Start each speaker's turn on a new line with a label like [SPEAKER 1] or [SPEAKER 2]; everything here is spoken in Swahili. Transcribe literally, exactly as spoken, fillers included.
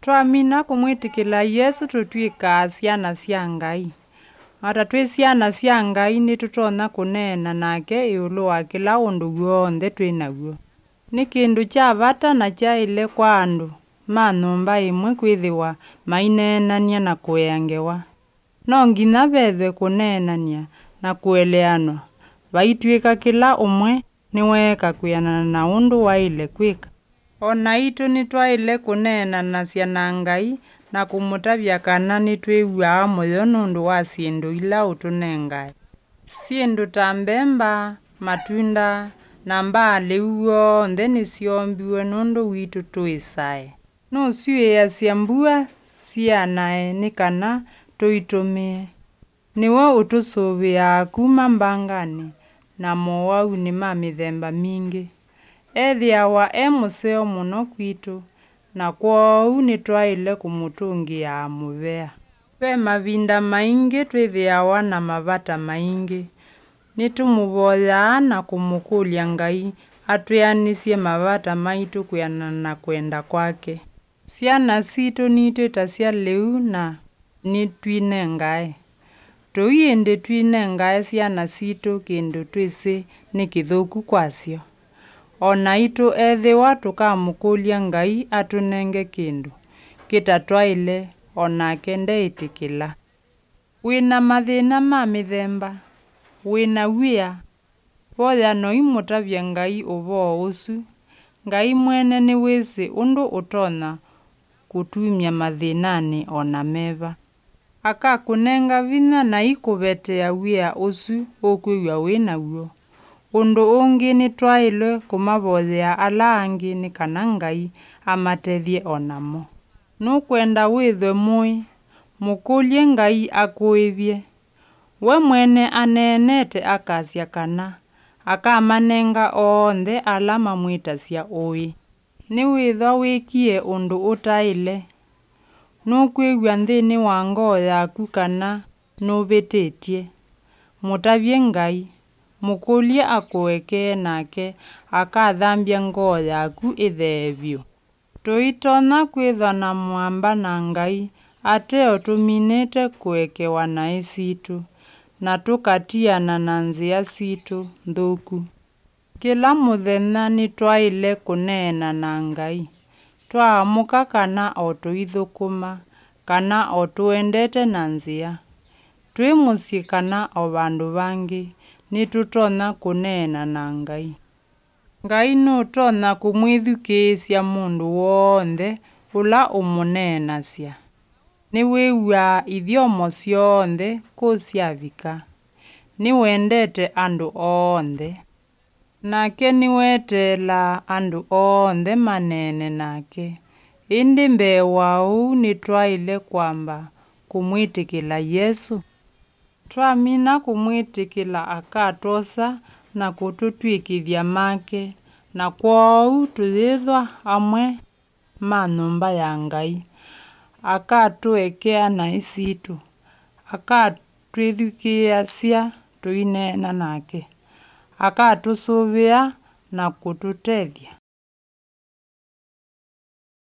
[SPEAKER 1] Twamina kumwitikila Yesu tutwika ciana cia Ngai. Ata twi ciana cia Ngai ni tutona kunena nake iulu wa kila undu guonthe twinaguo. Ni kindu cha bata na cha ile kwa andu ma nyumba imwe kwithiwa mainenania na kuyangewa. No nginya bethwe kunenania na kueleanwa. Baitwika kila umwe ni weka kuyanana na undu wa ile kwika. Ona itu ni twaile kunena na ciana Ngai na kumutavya kana ni twiwa moyo nundu wa sindu ila utunenga. Sindu ta mbemba, matunda, na mbale uo ndeni siombiwe nundu witu tuisae. No siwe ya siambua cianae ni kana tuitumie. Niwe utusuvia kuma mbangani na mowau ni mamithemba mingi. Ethiawa e museo muno kwitu na kwou ni twaile kumutungia muvea. Pe mavinda maingi twithiawa na mavata maingi. Ni tumuvoya na kumukulia Ngai atwianisie mavata maitu kuyanana na kwenda kwake. Ciana citu ni twita cia liu na ni twinengae. Tuiende twinengae ciana citu kindu twisi ni kithuku kwacio. Ona itu ethiwa tukamukulia Ngai atunenge kindu kitatwaile ona kende itikila. Wina mathina ma mithemba, wina wia, voya no imutavya Ngai uvo usu. Ngai mwene ni wisi undu utona kutumia mathinani ona meva. Aka kunenga vinya na ikuvetea wia usu ukwiwa wina uo. Undu ungi ni twaile kumavoya ala angi ni kana Ngai amatethie onamo. Nukwenda withwe mui, mukulie Ngai akuivye. We mwene anenete akasya kana, akamanenga onthe ala mamwitasya ui. Ni withwa wikie undu utaile. Nukwiwa nthini wa ngoo yaku kana nuvititie. Mutavye Ngai. Mukulie akuwekee nake akathambia ngoo yaku ithevyo. Tuitona kwithwa na mwamba na Ngai ateo tuminite kuekewa na isitu na tukatiana na nzia situ nthuku. Kila muthenya ni twaile kunena na Ngai. Twaamuka kana o tuithukuma kana o tuendete na nzia. Twi musyi kana o vandu vangi. Ni tutona kunena na Ngai. Ngai no tona kumwithukisya mundu wonthe ula umunenasya. Ni wiwa ithiomo sionthe kusyavika. Ni wendete andu onthe. Nake ni wetela andu onthe manene nake. Indi mbe wau ni twaile kwamba kumwitikila Yesu. Twamina kumwitikila akatosa na kututwikithya make na kwou tuyithwa amwe ma nyumba ya Ngai. Akatuekea na isitu. Akatwithukiasya tuinena nake. Akatusuvia na kututethya.